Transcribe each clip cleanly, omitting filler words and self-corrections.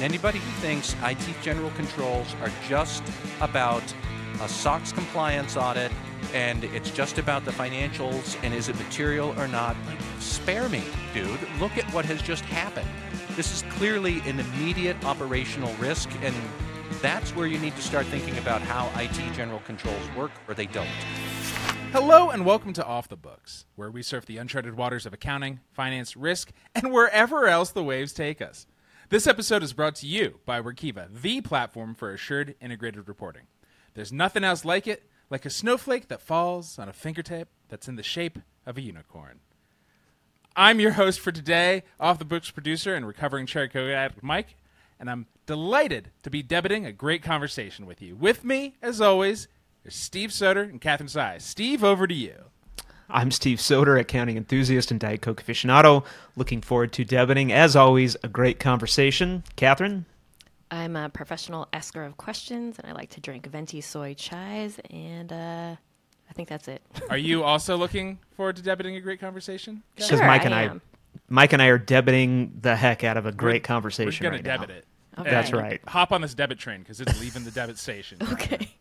And anybody who thinks IT general controls are just about a SOX compliance audit and it's just about the financials and is it material or not, like, spare me, dude. Look at what has just happened. This is clearly an immediate operational risk, and that's where you need to start thinking about how IT general controls work, or they don't. Hello and welcome to Off the Books, where we surf the uncharted waters of accounting, finance, risk, and wherever else the waves take us. This episode is brought to you by Workiva, the platform for assured integrated reporting. There's nothing else like it, like a snowflake that falls on a fingertip that's in the shape of a unicorn. I'm your host for today, Off the Books producer and recovering cherry coke addict Mike, and I'm delighted to be debating a great conversation with you. With me, as always, is Steve Soter and Catherine Sy. Steve, over to you. I'm Steve Soter, accounting enthusiast and Diet Coke aficionado. Looking forward to debating, as always, a great conversation. Catherine? I'm a professional asker of questions, and I like to drink venti soy chais, and I think that's it. Are you also looking forward to debating a great conversation? Sure, Mike and I are debating the heck out of a great conversation We're right going to now. debit it. Okay. That's right. Hop on this debit train because it's leaving the debit station. Okay.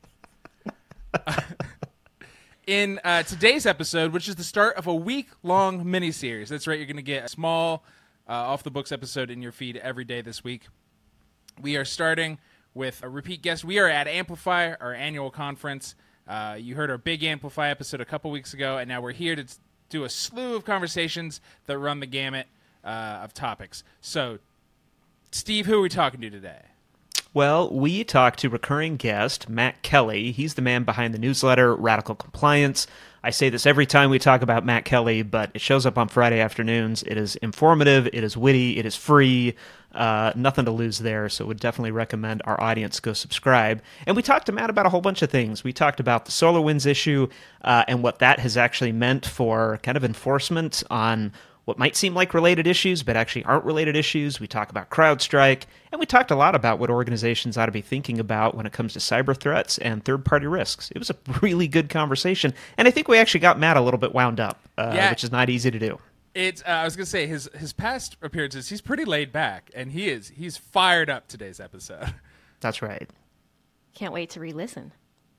In today's episode, which is the start of a week-long miniseries. That's right, you're going to get a small off-the-books episode in your feed every day this week. We are starting with a repeat guest. We are at Amplify, our annual conference. You heard our big Amplify episode a couple weeks ago, and now we're here to do a slew of conversations that run the gamut of topics. So, Steve, who are we talking to today? Well, we talked to recurring guest Matt Kelly. He's the man behind the newsletter Radical Compliance. I say this every time we talk about Matt Kelly, but it shows up on Friday afternoons. It is informative, it is witty, it is free, nothing to lose there, so would definitely recommend our audience go subscribe. And we talked to Matt about a whole bunch of things. We talked about the SolarWinds issue and what that has actually meant for kind of enforcement on what might seem like related issues, but actually aren't related issues. We talk about CrowdStrike, and we talked a lot about what organizations ought to be thinking about when it comes to cyber threats and third-party risks. It was a really good conversation, and I think we actually got Matt a little bit wound up, which is not easy to do. It's I was going to say, his past appearances, he's pretty laid back, and he's fired up today's episode. That's right. Can't wait to re-listen.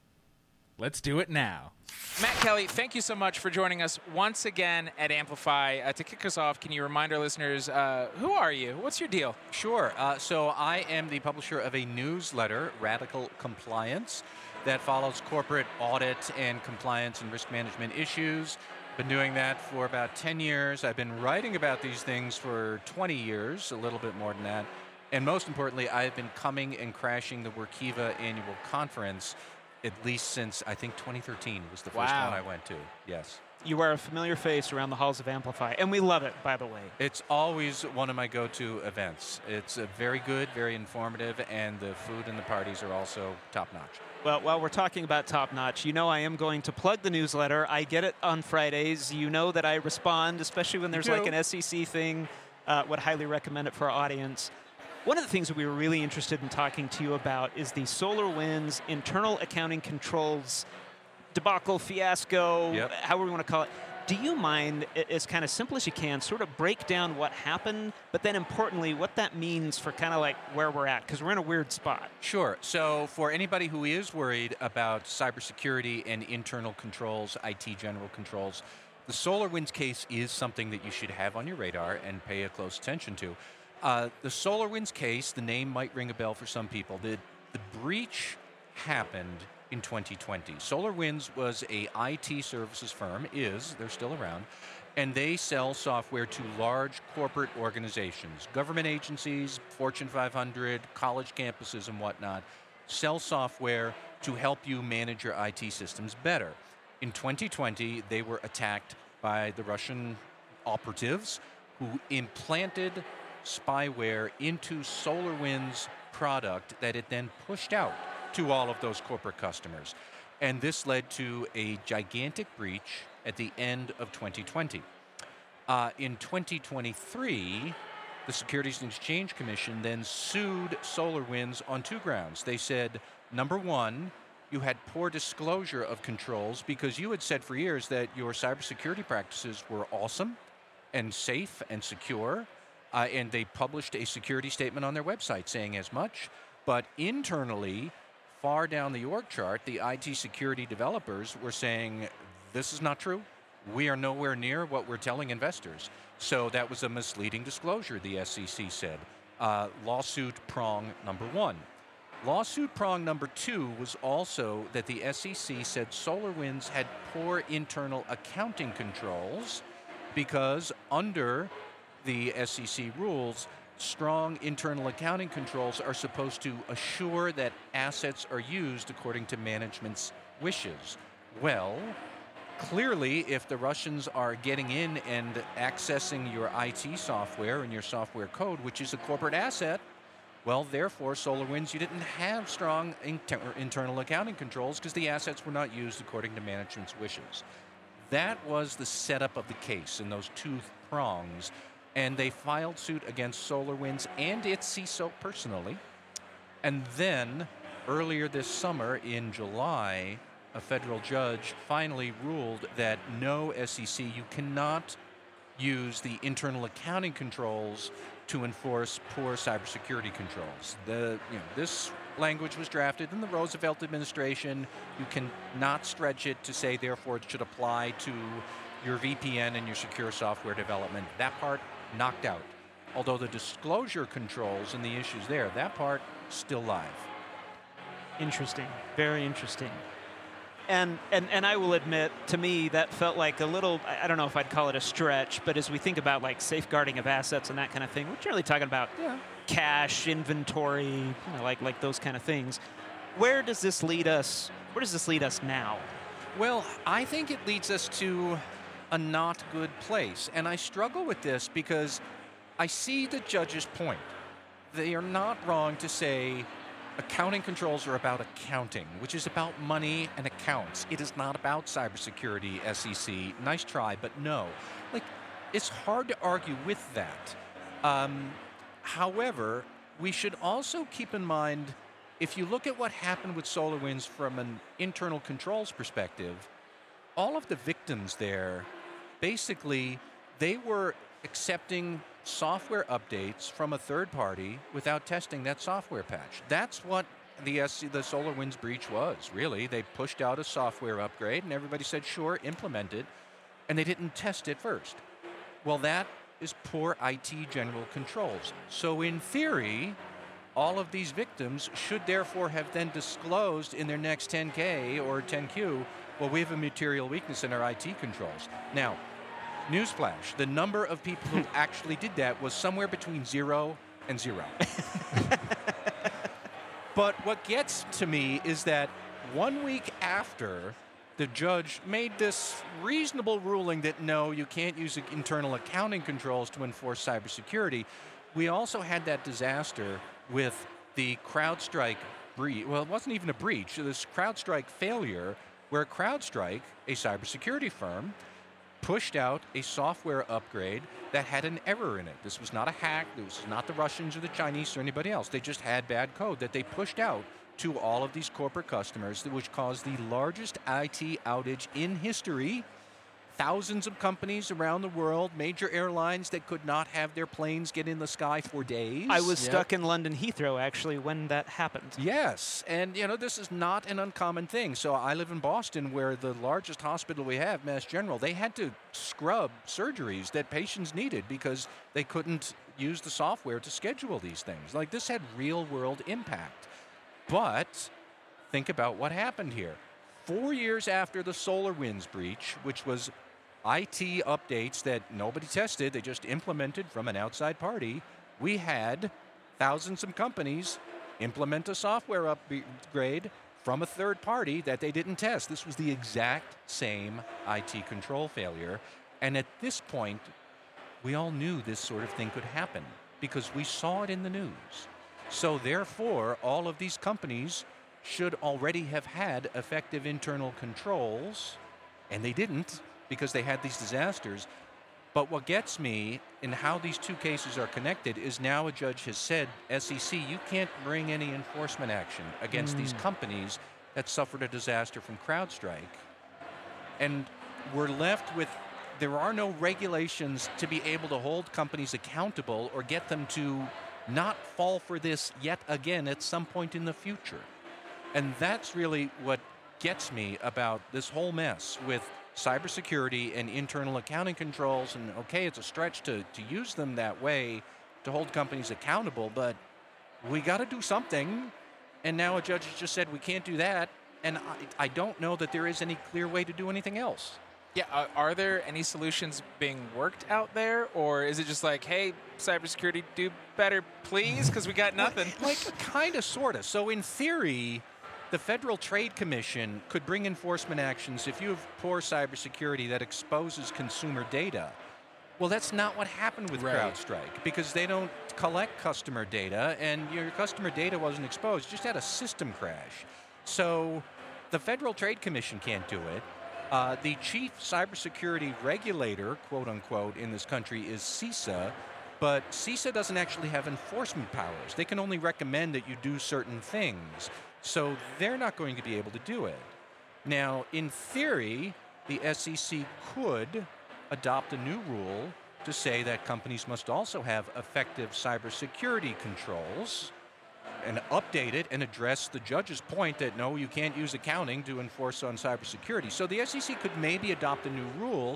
Let's do it now. Matt Kelly, thank you so much for joining us once again at Amplify. To kick us off, can you remind our listeners, who are you? What's your deal? Sure. So I am the publisher of a newsletter, Radical Compliance, that follows corporate audit and compliance and risk management issues. Been doing that for about 10 years. I've been writing about these things for 20 years, a little bit more than that. And most importantly, I've been coming and crashing the Workiva annual conference at least since, I think, 2013 was the first one I went to. Yes. You are a familiar face around the halls of Amplify, and we love it, by the way. It's always one of my go-to events. It's very good, very informative, and the food and the parties are also top-notch. Well, while we're talking about top-notch, you know I am going to plug the newsletter. I get it on Fridays. You know that I respond, especially when there's like an SEC thing. Would highly recommend it for our audience. One of the things that we were really interested in talking to you about is the SolarWinds internal accounting controls debacle, fiasco, however we want to call it. Do you mind, as kind of simple as you can, sort of break down what happened, but then importantly, what that means for kind of like where we're at? Because we're in a weird spot. Sure. So for anybody who is worried about cybersecurity and internal controls, IT general controls, the SolarWinds case is something that you should have on your radar and pay a close attention to. The SolarWinds case, the name might ring a bell for some people. The breach happened in 2020. SolarWinds was a IT services firm, they're still around, and they sell software to large corporate organizations, government agencies, Fortune 500, college campuses and whatnot, sell software to help you manage your IT systems better. In 2020, they were attacked by the Russian operatives who implanted spyware into SolarWinds product that it then pushed out to all of those corporate customers. And this led to a gigantic breach at the end of 2020. In 2023, the Securities and Exchange Commission then sued SolarWinds on two grounds. They said, number one, you had poor disclosure of controls because you had said for years that your cybersecurity practices were awesome and safe and secure, And they published a security statement on their website saying as much. But internally, far down the org chart, the IT security developers were saying, this is not true. We are nowhere near what we're telling investors. So that was a misleading disclosure, the SEC said. Lawsuit prong number one. Lawsuit prong number two was also that the SEC said SolarWinds had poor internal accounting controls because under the SEC rules, strong internal accounting controls are supposed to assure that assets are used according to management's wishes. Well, clearly, if the Russians are getting in and accessing your IT software and your software code, which is a corporate asset, well, therefore, SolarWinds, you didn't have strong internal accounting controls because the assets were not used according to management's wishes. That was the setup of the case in those two prongs, and they filed suit against SolarWinds and its CISO personally. And then, earlier this summer, in July, a federal judge finally ruled that no, SEC, you cannot use the internal accounting controls to enforce poor cybersecurity controls. This language was drafted in the Roosevelt administration. You cannot stretch it to say, therefore, it should apply to your VPN and your secure software development. That part knocked out. Although the disclosure controls and the issues there, that part still live. Interesting. Very interesting. And I will admit, to me, that felt like a little, I don't know if I'd call it a stretch, but as we think about like safeguarding of assets and that kind of thing, we're generally talking about cash, inventory, like those kind of things. Where does this lead us? Where does this lead us now? Well, I think it leads us to a not good place. And I struggle with this because I see the judge's point. They are not wrong to say accounting controls are about accounting, which is about money and accounts. It is not about cybersecurity, SEC. Nice try, but no. It's hard to argue with that. However, we should also keep in mind, if you look at what happened with SolarWinds from an internal controls perspective, all of the victims there, basically, they were accepting software updates from a third party without testing that software patch. That's what the SolarWinds breach was, really. They pushed out a software upgrade, and everybody said, sure, implement it, and they didn't test it first. Well, that is poor IT general controls. So in theory, all of these victims should therefore have then disclosed in their next 10K or 10Q, well, we have a material weakness in our IT controls. Now, newsflash, the number of people who actually did that was somewhere between 0 and 0. But what gets to me is that 1 week after the judge made this reasonable ruling that no, you can't use internal accounting controls to enforce cybersecurity, we also had that disaster with the CrowdStrike breach. Well, it wasn't even a breach, this CrowdStrike failure where CrowdStrike, a cybersecurity firm, pushed out a software upgrade that had an error in it. This was not a hack. This was not the Russians or the Chinese or anybody else. They just had bad code that they pushed out to all of these corporate customers, which caused the largest IT outage in history. Thousands of companies around the world, major airlines that could not have their planes get in the sky for days. I was stuck in London Heathrow, actually, when that happened. Yes, and this is not an uncommon thing. So I live in Boston, where the largest hospital we have, Mass General, they had to scrub surgeries that patients needed because they couldn't use the software to schedule these things. This had real-world impact. But think about what happened here. 4 years after the SolarWinds breach, which was IT updates that nobody tested, they just implemented from an outside party, we had thousands of companies implement a software upgrade from a third party that they didn't test. This was the exact same IT control failure. And at this point, we all knew this sort of thing could happen because we saw it in the news. So therefore, all of these companies should already have had effective internal controls, and they didn't because they had these disasters. But what gets me in how these two cases are connected is now a judge has said, SEC, you can't bring any enforcement action against these companies that suffered a disaster from CrowdStrike. And we're left with there are no regulations to be able to hold companies accountable or get them to not fall for this yet again at some point in the future. And that's really what gets me about this whole mess with cybersecurity and internal accounting controls. And okay, it's a stretch to use them that way to hold companies accountable, but we got to do something. And now a judge has just said we can't do that. And I don't know that there is any clear way to do anything else. Yeah, are there any solutions being worked out there, or is it just like, hey, cybersecurity, do better, please, because we got nothing? Like, kind of, sort of. So in theory, the Federal Trade Commission could bring enforcement actions if you have poor cybersecurity that exposes consumer data. Well, that's not what happened with CrowdStrike, because they don't collect customer data, and your customer data wasn't exposed. You just had a system crash. So the Federal Trade Commission can't do it. The chief cybersecurity regulator, quote unquote, in this country is CISA, but CISA doesn't actually have enforcement powers. They can only recommend that you do certain things. So they're not going to be able to do it. Now, in theory, the SEC could adopt a new rule to say that companies must also have effective cybersecurity controls and update it and address the judge's point that no, you can't use accounting to enforce on cybersecurity. So the SEC could maybe adopt a new rule,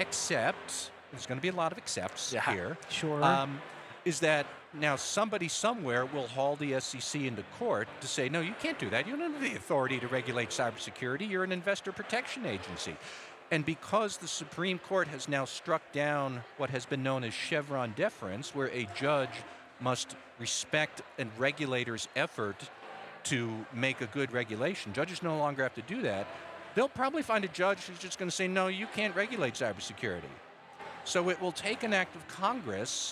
except, there's going to be a lot of excepts here. Sure. Is that now somebody somewhere will haul the SEC into court to say, no, you can't do that. You don't have the authority to regulate cybersecurity. You're an investor protection agency. And because the Supreme Court has now struck down what has been known as Chevron deference, where a judge must respect a regulator's effort to make a good regulation. Judges no longer have to do that. They'll probably find a judge who's just going to say, no, you can't regulate cybersecurity. So it will take an act of Congress.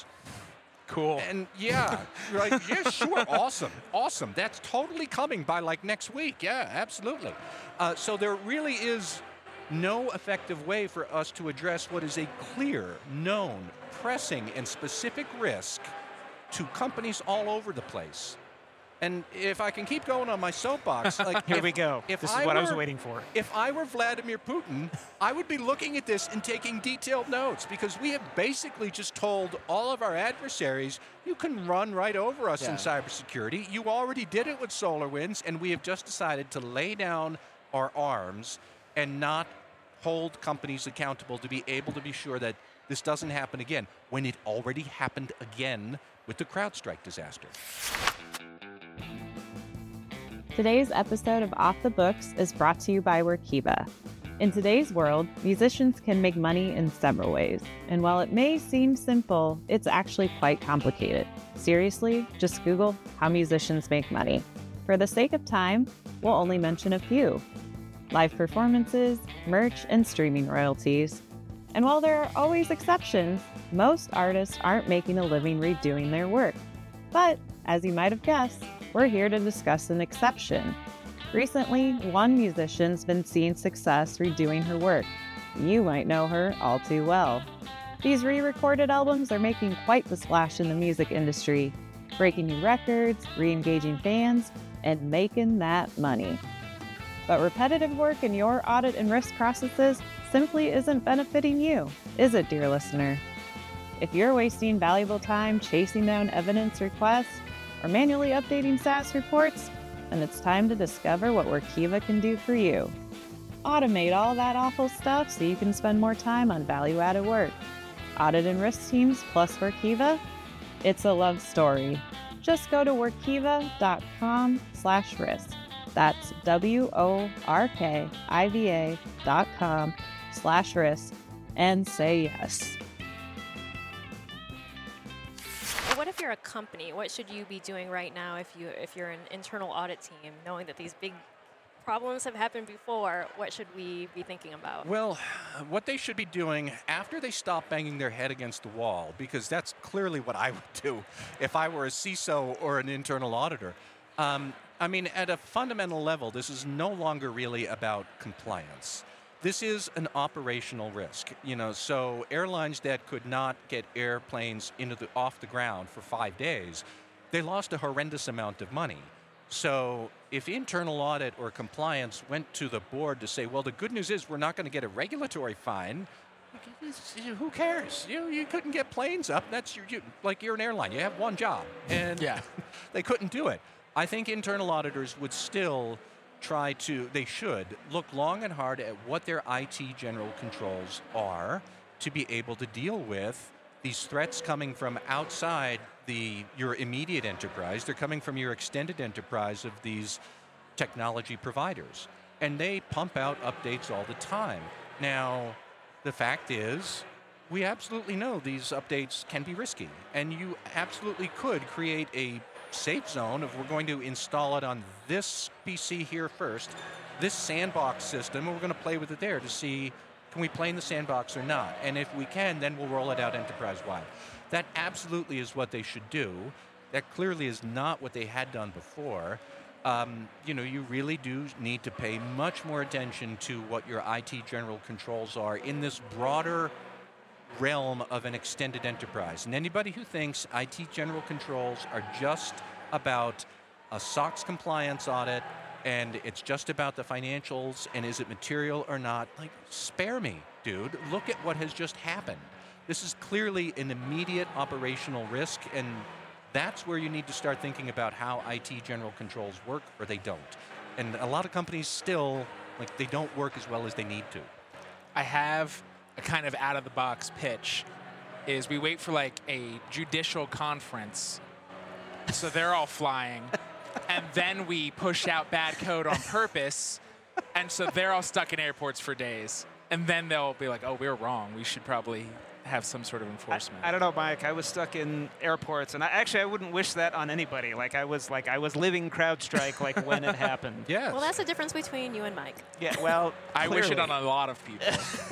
Cool. And yeah, you're like, yeah, sure, awesome. That's totally coming by like next week. Yeah, absolutely. So there really is no effective way for us to address what is a clear, known, pressing, and specific risk to companies all over the place. And if I can keep going on my soapbox, like Here we go. This is what I was waiting for. If I were Vladimir Putin, I would be looking at this and taking detailed notes, because we have basically just told all of our adversaries, you can run right over us in cybersecurity. You already did it with SolarWinds, and we have just decided to lay down our arms and not hold companies accountable to be able to be sure that this doesn't happen again, when it already happened again with the CrowdStrike disaster. Today's episode of Off the Books is brought to you by Workiva. In today's world, musicians can make money in several ways. And while it may seem simple, it's actually quite complicated. Seriously, just Google how musicians make money. For the sake of time, we'll only mention a few. Live performances, merch, and streaming royalties. And while there are always exceptions, most artists aren't making a living redoing their work. But, as you might have guessed, we're here to discuss an exception. Recently, one musician's been seeing success redoing her work. You might know her all too well. These re-recorded albums are making quite the splash in the music industry, breaking new records, re-engaging fans, and making that money. But repetitive work in your audit and risk processes simply isn't benefiting you, is it, dear listener? If you're wasting valuable time chasing down evidence requests or manually updating SaaS reports, then it's time to discover what Workiva can do for you. Automate all that awful stuff so you can spend more time on value-added work. Audit and risk teams plus Workiva? It's a love story. Just go to workiva.com/risk. That's WORKIVA.com/risk and say yes. What if you're a company? What should you be doing right now if you're an internal audit team, knowing that these big problems have happened before? What should we be thinking about? Well, what they should be doing after they stop banging their head against the wall, because that's clearly what I would do if I were a CISO or an internal auditor. I mean, at a fundamental level, this is no longer really about compliance. This is an operational risk, so airlines that could not get airplanes off the ground for 5 days, they lost a horrendous amount of money. So if internal audit or compliance went to the board to say, well, the good news is we're not going to get a regulatory fine, Who cares? You couldn't get planes up. That's like you're an airline. You have one job, and they couldn't do it. I think internal auditors would still they should look long and hard at what their IT general controls are to be able to deal with these threats coming from outside your immediate enterprise. They're coming from your extended enterprise of these technology providers. And they pump out updates all the time. Now, the fact is, we absolutely know these updates can be risky. And you absolutely could create a safe zone of we're going to install it on this PC here first, this sandbox system, and we're going to play with it there to see can we play in the sandbox or not. And if we can, then we'll roll it out enterprise-wide. That absolutely is what they should do. That clearly is not what they had done before. You really do need to pay much more attention to what your IT general controls are in this broader realm of an extended enterprise. And anybody who thinks IT general controls are just about a SOX compliance audit and it's just about the financials and is it material or not, like, spare me, dude. Look at what has just happened. This is clearly an immediate operational risk, and that's where you need to start thinking about how IT general controls work or they don't. And a lot of companies still, they don't work as well as they need to. I have a kind of out-of-the-box pitch, is we wait for a judicial conference, so they're all flying, and then we push out bad code on purpose, and so they're all stuck in airports for days. And then they'll be like, oh, we were wrong. We should probably have some sort of enforcement. I don't know, Mike. I was stuck in airports, and I wouldn't wish that on anybody. I was living CrowdStrike when it happened. Yes. Well, that's the difference between you and Mike. Yeah. Well, I wish it on a lot of people.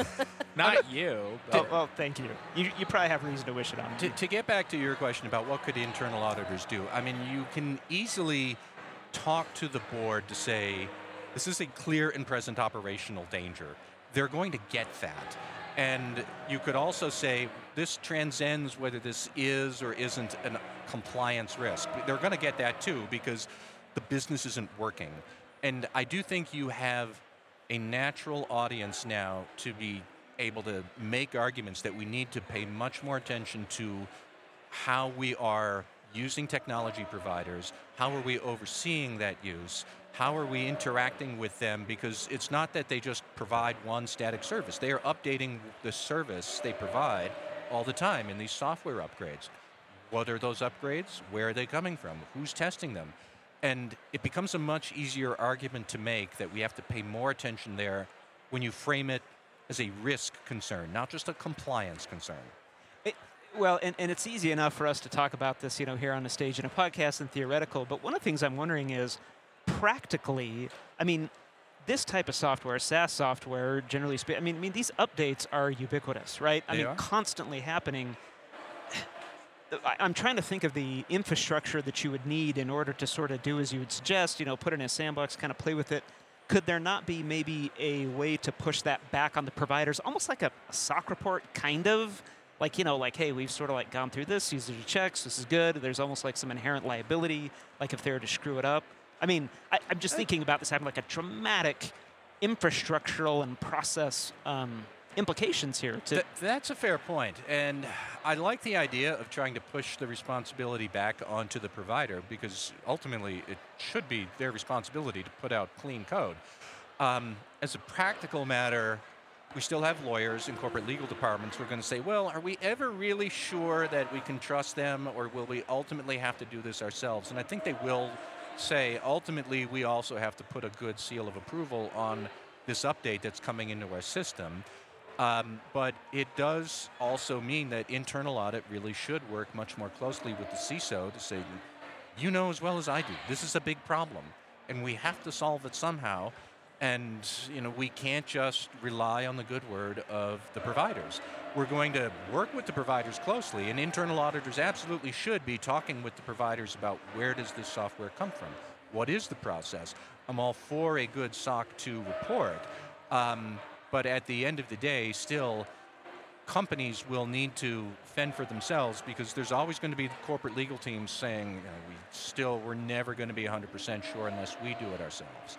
Not you. Oh, well, thank you. You probably have reason to wish it on me. To get back to your question about what could internal auditors do, I mean, you can easily talk to the board to say, this is a clear and present operational danger. They're going to get that. And you could also say, this transcends whether this is or isn't a compliance risk. They're going to get that too, because the business isn't working. And I do think you have a natural audience now to be able to make arguments that we need to pay much more attention to how we are using technology providers, how are we overseeing that use, how are we interacting with them, because it's not that they just provide one static service. They are updating the service they provide all the time in these software upgrades. What are those upgrades? Where are they coming from? Who's testing them? And it becomes a much easier argument to make that we have to pay more attention there when you frame it as a risk concern, not just a compliance concern. Well, and it's easy enough for us to talk about this, here on the stage in a podcast and theoretical, but one of the things I'm wondering is, practically, this type of software, SaaS software, generally speaking, these updates are ubiquitous, right? They are constantly happening. I'm trying to think of the infrastructure that you would need in order to sort of do as you would suggest, put it in a sandbox, kind of play with it. Could there not be maybe a way to push that back on the providers, almost like a SOC report, kind of? Hey, we've sort of gone through this, these are your checks, this is good. There's almost some inherent liability, if they were to screw it up. I'm just thinking about this having a dramatic infrastructural and process implications here. That's a fair point. And I like the idea of trying to push the responsibility back onto the provider, because ultimately it should be their responsibility to put out clean code. As a practical matter, we still have lawyers in corporate legal departments who are going to say, well, are we ever really sure that we can trust them, or will we ultimately have to do this ourselves? And I think they will say, ultimately, we also have to put a good seal of approval on this update that's coming into our system. But it does also mean that internal audit really should work much more closely with the CISO to say, you know as well as I do, this is a big problem, and we have to solve it somehow. And, we can't just rely on the good word of the providers. We're going to work with the providers closely, and internal auditors absolutely should be talking with the providers about where does this software come from? What is the process? I'm all for a good SOC 2 report, but at the end of the day, still, companies will need to fend for themselves, because there's always going to be the corporate legal teams saying, we're never going to be 100% sure unless we do it ourselves.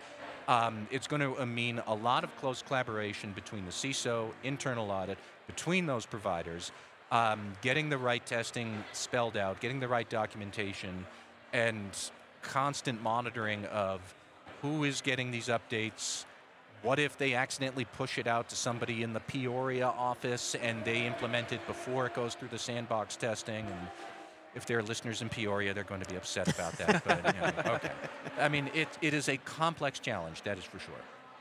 It's going to mean a lot of close collaboration between the CISO, internal audit, between those providers, getting the right testing spelled out, getting the right documentation, and constant monitoring of who is getting these updates. What if they accidentally push it out to somebody in the Peoria office and they implement it before it goes through the sandbox testing? And if there are listeners in Peoria, they're going to be upset about that. But okay. I mean, it is a complex challenge, that is for sure.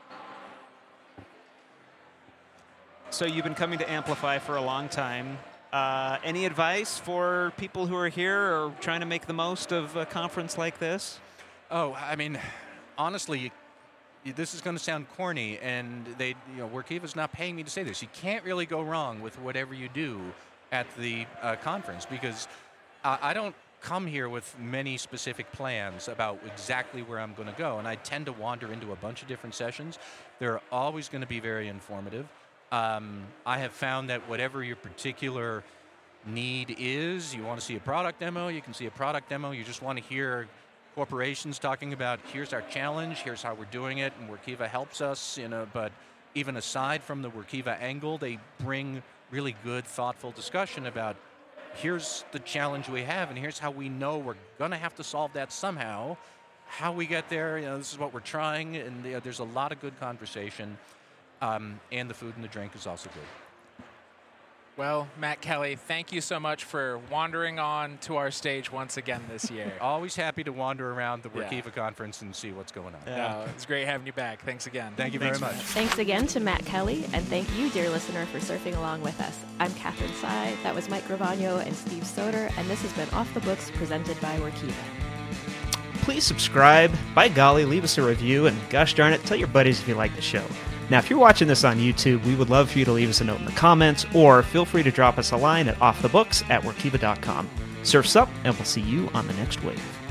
So you've been coming to Amplify for a long time. Any advice for people who are here or trying to make the most of a conference like this? Oh, I mean, honestly, this is going to sound corny, and Workiva's not paying me to say this. You can't really go wrong with whatever you do at the conference, because I don't come here with many specific plans about exactly where I'm going to go, and I tend to wander into a bunch of different sessions. They're always going to be very informative. I have found that whatever your particular need is, you want to see a product demo, you can see a product demo. You just want to hear corporations talking about, here's our challenge, here's how we're doing it, and Workiva helps us, but even aside from the Workiva angle, they bring really good, thoughtful discussion about, here's the challenge we have, and here's how we know we're going to have to solve that somehow. How we get there, this is what we're trying, and there's a lot of good conversation, and the food and the drink is also good. Well, Matt Kelly, thank you so much for wandering on to our stage once again this year. Always happy to wander around the Workiva conference and see what's going on. Yeah, it's great having you back. Thanks again. Thank you very much. Thanks again to Matt Kelly, and thank you, dear listener, for surfing along with us. I'm Catherine Tsai, that was Mike Gravano and Steve Soder, and this has been Off the Books presented by Workiva. Please subscribe. By golly, leave us a review, and gosh darn it, tell your buddies if you like the show. Now, if you're watching this on YouTube, we would love for you to leave us a note in the comments, or feel free to drop us a line at offthebooks@workiva.com. Surf's up, and we'll see you on the next wave.